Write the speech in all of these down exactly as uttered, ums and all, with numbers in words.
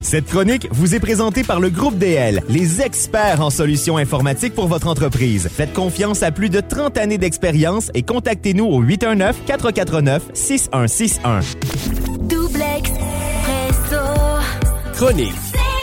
Cette chronique vous est présentée par le Groupe D L, les experts en solutions informatiques pour votre entreprise. Faites confiance à plus de trente années d'expérience et contactez-nous au huit un neuf, quatre quatre neuf, six un six un. Double Expresso. Chronique.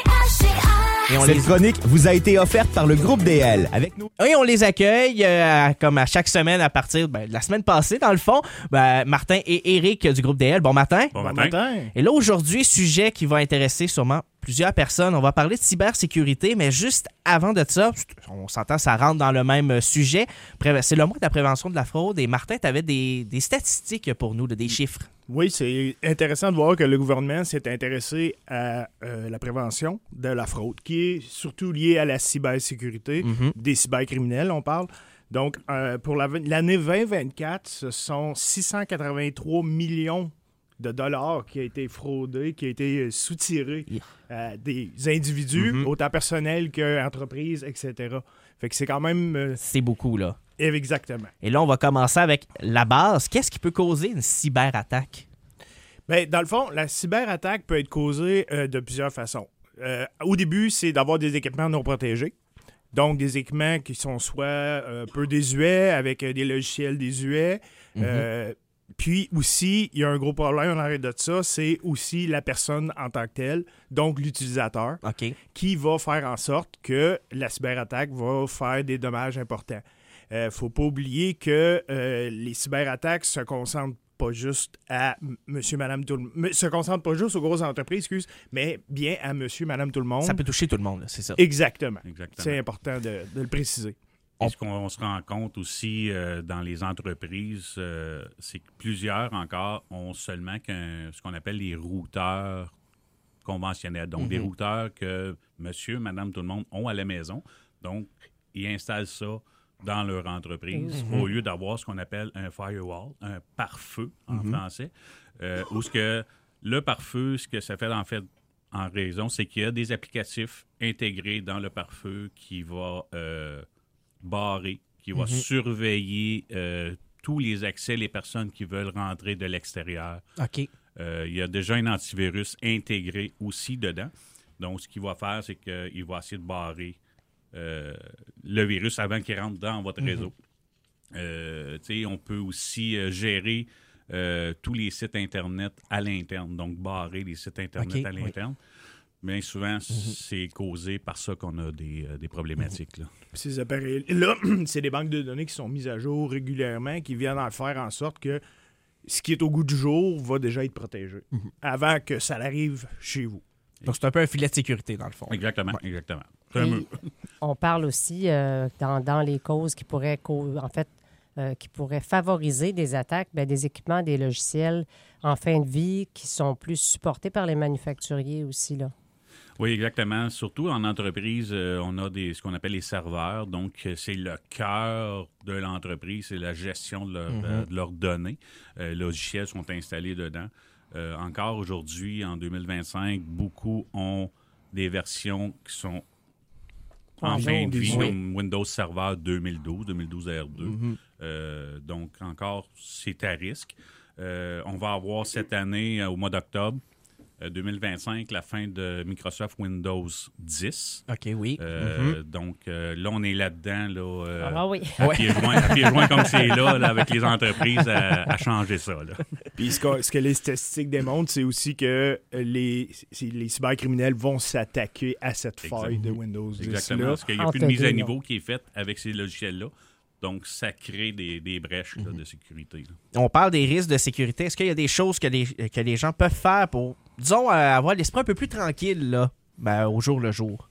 Et on Cette les... chronique vous a été offerte par le Groupe D L. Avec nous. Et on les accueille euh, comme à chaque semaine à partir ben, de la semaine passée, dans le fond. Ben, Martin et Éric du Groupe D L. Bon matin. Bon matin. Et là, aujourd'hui, sujet qui va intéresser sûrement plusieurs personnes. On va parler de cybersécurité, mais juste avant de ça, on s'entend, ça rentre dans le même sujet. C'est le mois de la prévention de la fraude. Et Martin, tu avais des, des statistiques pour nous, des chiffres. Oui, c'est intéressant de voir que le gouvernement s'est intéressé à euh, la prévention de la fraude, qui est surtout liée à la cybersécurité, Mm-hmm. des cybercriminels, on parle. Donc, euh, pour la, l'année vingt vingt-quatre, ce sont six cent quatre-vingt-trois millions de dollars qui a été fraudé, qui a été soutiré à des individus, Mm-hmm. autant personnels qu'entreprises, et cetera. Fait que c'est quand même... Euh, c'est beaucoup, là. Exactement. Et là, on va commencer avec la base. Qu'est-ce qui peut causer une cyberattaque? Bien, dans le fond, la cyberattaque peut être causée euh, de plusieurs façons. Euh, au début, c'est d'avoir des équipements non protégés. Donc, des équipements qui sont soit euh, un peu désuets, avec euh, des logiciels désuets. Mm-hmm. Euh, puis aussi, il y a un gros problème en arrière de ça, c'est aussi la personne en tant que telle, donc l'utilisateur, OK. qui va faire en sorte que la cyberattaque va faire des dommages importants. Il ne faut pas oublier que euh, les cyberattaques se concentrent pas juste à monsieur, madame, tout le monde, se concentrent pas juste aux grosses entreprises, excuse, mais bien à monsieur, madame, tout le monde. Ça peut toucher tout le monde, là, c'est ça. Exactement. Exactement. C'est important de, de le préciser. Et ce qu'on on se rend compte aussi euh, dans les entreprises, euh, c'est que plusieurs encore ont seulement qu'un, ce qu'on appelle les routeurs conventionnels. Donc, mm-hmm. des routeurs que monsieur, madame, tout le monde ont à la maison. Donc, ils installent ça dans leur entreprise, mm-hmm. au lieu d'avoir ce qu'on appelle un firewall, un pare-feu en mm-hmm. français, euh, où ce que le pare-feu, ce que ça fait en fait en raison, c'est qu'il y a des applicatifs intégrés dans le pare-feu qui va euh, barrer, qui va mm-hmm. surveiller euh, tous les accès, les personnes qui veulent rentrer de l'extérieur. OK. Euh, il y a déjà un antivirus intégré aussi dedans. Donc, ce qu'il va faire, c'est qu'il va essayer de barrer Euh, le virus avant qu'il rentre dans votre réseau. Mm-hmm. Euh, on peut aussi euh, gérer euh, tous les sites Internet à l'interne, donc barrer les sites Internet okay, à l'interne. Oui. Bien souvent, mm-hmm. c'est causé par ça qu'on a des, euh, des problématiques. Mm-hmm. Là. Ces appareils-là, c'est des banques de données qui sont mises à jour régulièrement, qui viennent en faire en sorte que ce qui est au goût du jour va déjà être protégé mm-hmm. avant que ça arrive chez vous. Donc, c'est un peu un filet de sécurité, dans le fond. Exactement, ouais. exactement. On parle aussi euh, dans, dans les causes qui pourraient, en fait, euh, qui pourraient favoriser des attaques, bien, des équipements, des logiciels en fin de vie qui sont plus supportés par les manufacturiers aussi, là. Oui, exactement. Surtout en entreprise, euh, on a des, ce qu'on appelle les serveurs. Donc, c'est le cœur de l'entreprise, c'est la gestion de, leur, mm-hmm. euh, de leurs données. Euh, les logiciels sont installés dedans. Euh, encore aujourd'hui, en deux mille vingt-cinq, beaucoup ont des versions qui sont en oh, fin de vie, oui. comme Windows Server deux mille douze, deux mille douze R deux. Mm-hmm. Euh, donc, encore, c'est à risque. Euh, on va avoir cette année, au mois d'octobre euh, deux mille vingt-cinq, la fin de Microsoft Windows dix. OK, oui. Euh, mm-hmm. Donc, euh, là, on est là-dedans, là, euh, ah, oui. à pieds joints, à pieds joints comme c'est là, là, avec les entreprises, à, à changer ça. Là. Puis ce que, ce que les statistiques démontrent, c'est aussi que les, les cybercriminels vont s'attaquer à cette faille de Windows dix. Exactement, là. parce qu'il n'y a plus de mise à niveau qui est faite avec ces logiciels-là. Donc, ça crée des, des brèches là, de sécurité. Là. On parle des risques de sécurité. Est-ce qu'il y a des choses que les, que les gens peuvent faire pour, disons, euh, avoir l'esprit un peu plus tranquille là, ben, au jour le jour?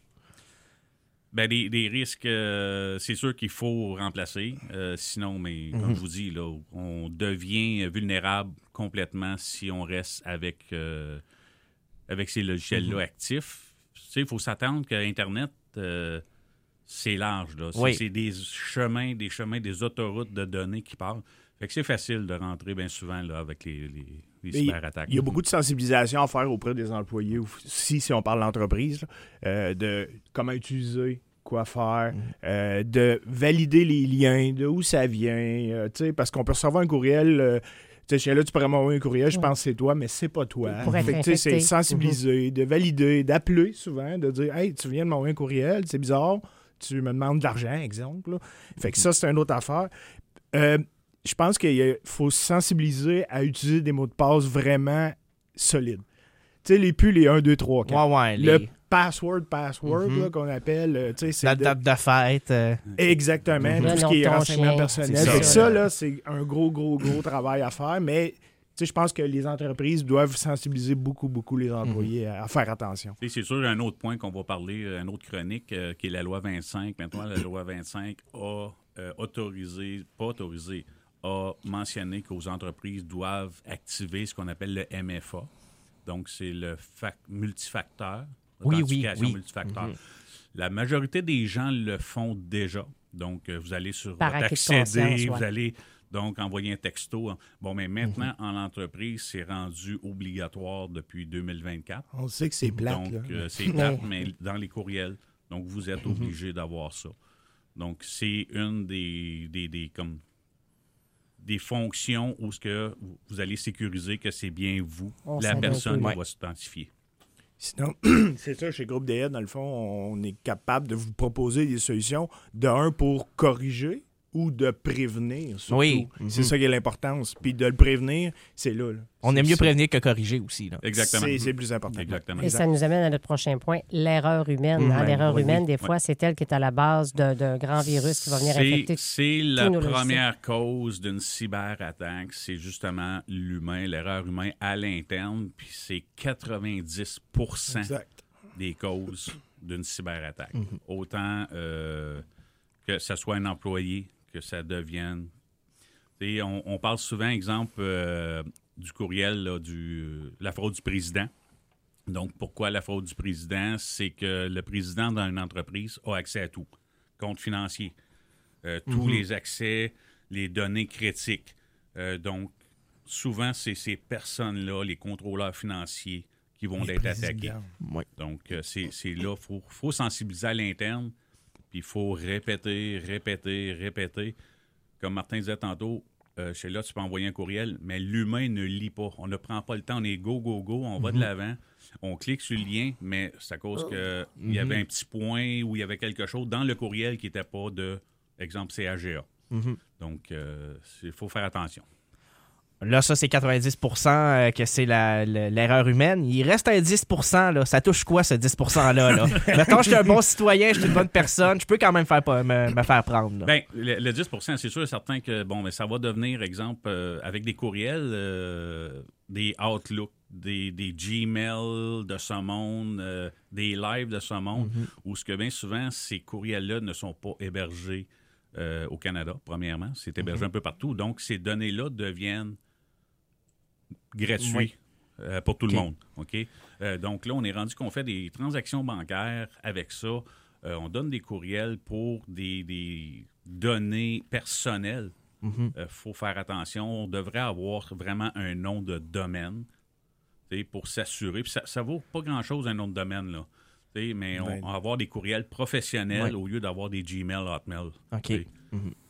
Ben, des, des risques, euh, c'est sûr qu'il faut remplacer. Euh, sinon, mais mm-hmm. comme je vous dis, là, on devient vulnérable complètement si on reste avec, euh, avec ces logiciels-là mm-hmm. actifs. Tu sais, il faut s'attendre qu'Internet... Euh, c'est large, là. C'est, oui. c'est des chemins, des chemins, des autoroutes de données qui partent. Fait que c'est facile de rentrer bien souvent là, avec les, les, les cyberattaques. Il y a beaucoup de sensibilisation à faire auprès des employés aussi, si on parle d'entreprise, là, euh, de comment utiliser, quoi faire, mm. euh, de valider les liens, de où ça vient, euh, parce qu'on peut recevoir un courriel... Euh, Tu sais, là, tu pourrais m'envoyer un courriel, je pense que c'est toi, mais c'est pas toi. Pour être Fait que, tu sais, c'est infecté. sensibiliser, de valider, d'appeler souvent, de dire « Hey, tu viens de m'envoyer un courriel, c'est bizarre, tu me demandes de l'argent, exemple. là. » Fait que ça, c'est une autre affaire. Euh, je pense qu'il faut sensibiliser à utiliser des mots de passe vraiment solides. Tu sais, les plus les un, deux, trois, quatre. Ouais, ouais. Le Les... password, password, Mhm. là, qu'on appelle, euh, tu sais, c'est La de- date de fête. euh, exactement, Le tout ce nom qui de est ton renseignement chien. personnel. C'est Fait que ça. ça, là, c'est un gros, gros, gros travail à faire, mais tu sais, je pense que les entreprises doivent sensibiliser beaucoup, beaucoup les employés à, à faire attention. Et c'est sûr, un autre point qu'on va parler, euh, une autre chronique, euh, qui est la loi vingt-cinq. Maintenant, la loi vingt-cinq a euh, autorisé, pas autorisé, a mentionné qu'aux entreprises doivent activer ce qu'on appelle le M F A. Donc, c'est le fac- multifacteur, Oui, oui, authentification oui. multifacteur. La majorité des gens le font déjà. Donc, euh, vous allez sur Par votre acquis de conscience, accéder, ouais. vous allez donc envoyer un texto. Bon, mais maintenant, en entreprise, c'est rendu obligatoire depuis deux mille vingt-quatre. On sait que c'est plate, Donc, là. euh, c'est plate, mais dans les courriels. Donc, vous êtes obligé d'avoir ça. Donc, c'est une des, des, des, comme, des fonctions où ce que vous allez sécuriser que c'est bien vous, On la s'adapte, personne oui. qui va s'identifier. Sinon, c'est ça, chez Groupe D L, dans le fond, on est capable de vous proposer des solutions, de un, pour corriger ou de prévenir, surtout. Oui. C'est Mhm. ça qui est l'importance. Puis de le prévenir, c'est là. là. On C'est aime mieux ça. prévenir que corriger aussi. Là. Exactement. C'est c'est le plus important. Exactement. Et ça nous amène à notre prochain point, l'erreur humaine. hein. Ouais, L'erreur oui, humaine, oui. des fois, c'est elle qui est à la base d'un d'un grand virus qui va venir C'est- infecter. C'est la tous nos logiciels. première cause d'une cyberattaque. C'est justement l'humain, l'erreur humaine à l'interne. Puis c'est quatre-vingt-dix pour cent Exact. des causes d'une cyberattaque. Mhm. Autant euh, que ce soit un employé, que ça devienne... Tu sais, On, on parle souvent, exemple, euh, du courriel, là, du, euh, la fraude du président. Donc, pourquoi la fraude du président? C'est que le président d'une entreprise a accès à tout. Compte financier, euh, tous les accès, les données critiques. Euh, donc, souvent, c'est ces personnes-là, les contrôleurs financiers, qui vont Les être attaqués. présidents. Oui. Donc, euh, c'est c'est là, il faut, faut sensibiliser à l'interne, puis il faut répéter, répéter, répéter. Comme Martin disait tantôt, euh, chez là, tu peux envoyer un courriel, mais l'humain ne lit pas. On ne prend pas le temps, on est go, go, go, on va de l'avant, on clique sur le lien, mais c'est à cause qu'il y avait un petit point ou il y avait quelque chose dans le courriel qui n'était pas de, exemple, C A G A. Mhm. Donc, il faut faire attention. Là, ça, c'est quatre-vingt-dix pour cent que c'est la- la- l'erreur humaine. Il reste un dix pour cent. Là. Ça touche quoi, ce dix pour cent-là? Là? Mettons, je suis un bon citoyen, je suis une bonne personne, je peux quand même faire, pas- me, me faire prendre. Là. Bien, le, le dix pour cent, c'est sûr et certain que bon, mais ça va devenir, exemple, euh, avec des courriels, euh, des Outlook, des, des Gmail de ce monde, euh, des lives de ce monde, où ce que bien souvent, ces courriels-là ne sont pas hébergés euh, au Canada, premièrement. C'est hébergé un peu partout. Donc, ces données-là deviennent gratuites Oui. euh, pour tout OK. le monde. OK? Euh, donc là, on est rendu qu'on fait des transactions bancaires avec ça. Euh, on donne des courriels pour des, des données personnelles. Il Mhm. faut faire attention. On devrait avoir vraiment un nom de domaine, tu sais, pour s'assurer. Puis ça ne vaut pas grand-chose, un nom de domaine, là. Tu sais, mais on, Ben. on va avoir des courriels professionnels Ouais. au lieu d'avoir des Gmail, Hotmail. OK. tu sais.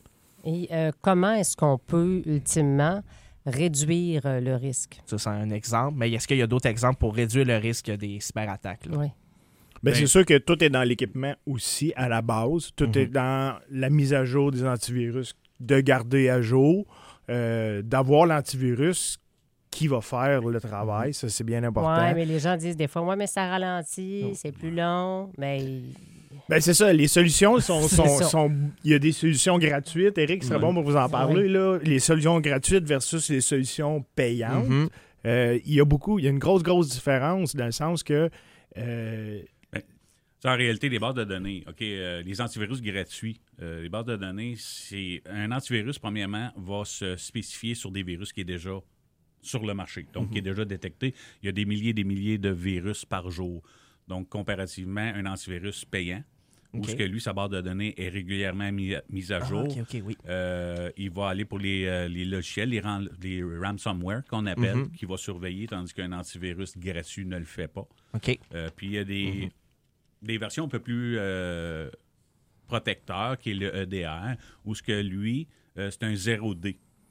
Et euh, comment est-ce qu'on peut, ultimement, réduire euh, le risque? Ça, c'est un exemple. Mais est-ce qu'il y a d'autres exemples pour réduire le risque des cyberattaques? Là? Oui. Ben, Ben- c'est sûr que tout est dans l'équipement aussi, à la base. Tout Mhm. est dans la mise à jour des antivirus, de garder à jour, euh, d'avoir l'antivirus qui va faire le travail. Ça, c'est bien important. Oui, mais les gens disent des fois, ouais, mais ça ralentit, c'est plus long. Mais Ben, c'est ça, les solutions sont... C'est sont, ça. sont- il y a des solutions gratuites. Eric, ce serait Ouais. bon pour vous en parler. Là. Les solutions gratuites versus les solutions payantes. Mhm. Euh, il y a beaucoup, il y a une grosse, grosse différence dans le sens que... euh, C'est en réalité des bases de données. OK, euh, les antivirus gratuits, euh, les bases de données, c'est un antivirus, premièrement, va se spécifier sur des virus qui est déjà sur le marché, donc qui est déjà détecté. Il y a des milliers et des milliers de virus par jour. Donc, comparativement, un antivirus payant, où OK. ce que lui, sa base de données est régulièrement mis- mise à Ah, jour. OK, OK, oui. Euh, il va aller pour les, euh, les logiciels, les, ran- les ransomware qu'on appelle, Mhm. qui va surveiller, tandis qu'un antivirus gratuit ne le fait pas. OK. Euh, puis il y a des, des versions un peu plus euh, protecteurs, qui est le E D R, où ce que lui, euh, c'est un zéro D.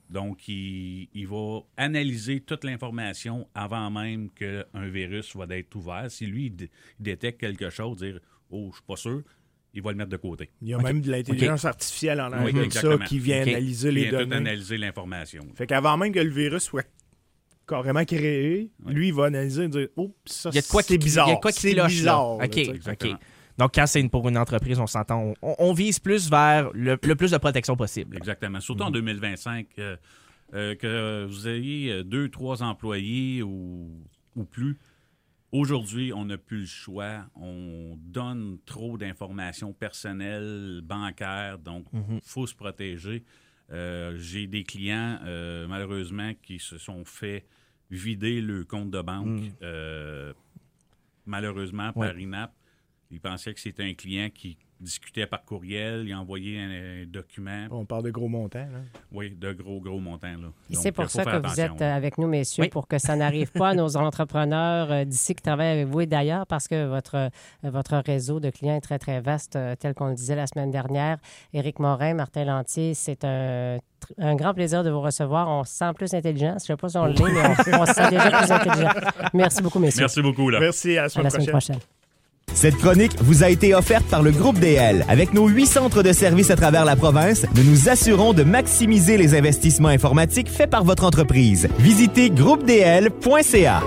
Donc, il, il va analyser toute l'information avant même qu'un virus soit d'être ouvert. Si lui, il, d- il détecte quelque chose, dire « Oh, je suis pas sûr », il va le mettre de côté. Il y a Okay. même de l'intelligence Okay. artificielle en Oui, arrière de ça exactement. qui vient Okay. analyser Il les vient tout données. analyser l'information. Fait qu'avant même que le virus soit carrément créé, Oui. lui, il va analyser et dire « Oh, ça, Il y a de quoi c'est qui, bizarre. Il y a de quoi qui c'est cloche, bizarre. là. OK, là, tu sais. Exactement. OK. Donc, quand c'est une- pour une entreprise, on s'entend, on, on vise plus vers le, le plus de protection possible. Exactement. Surtout en deux mille vingt-cinq, euh, euh, que vous ayez euh, deux, trois employés ou, ou plus. Aujourd'hui, on n'a plus le choix. On donne trop d'informations personnelles, bancaires, donc il faut se protéger. Euh, j'ai des clients, euh, malheureusement, qui se sont fait vider le compte de banque, Mm. euh, malheureusement, Ouais. par I N A P. Ils pensaient que c'était un client qui discutait par courriel, il envoyait un, un document. On parle de gros montants. Là. Oui, de gros, gros montants. Là. Et Donc, c'est il pour faut ça faire que vous attention. êtes euh, avec nous, messieurs, Oui. pour que ça n'arrive pas à nos entrepreneurs euh, d'ici qui travaillent avec vous et d'ailleurs, parce que votre, euh, votre réseau de clients est très, très vaste, euh, tel qu'on le disait la semaine dernière. Éric Morin, Martin Lantier, c'est un, tr- un grand plaisir de vous recevoir. On se sent plus intelligent. Je ne sais pas si on l'est, mais on, on se sent déjà plus intelligent. Merci beaucoup, messieurs. Merci beaucoup. Là. Merci, à la À semaine la semaine prochaine. prochaine. Cette chronique vous a été offerte par le Groupe D L. Avec nos huit centres de services à travers la province, nous nous assurons de maximiser les investissements informatiques faits par votre entreprise. Visitez groupe d l point c a.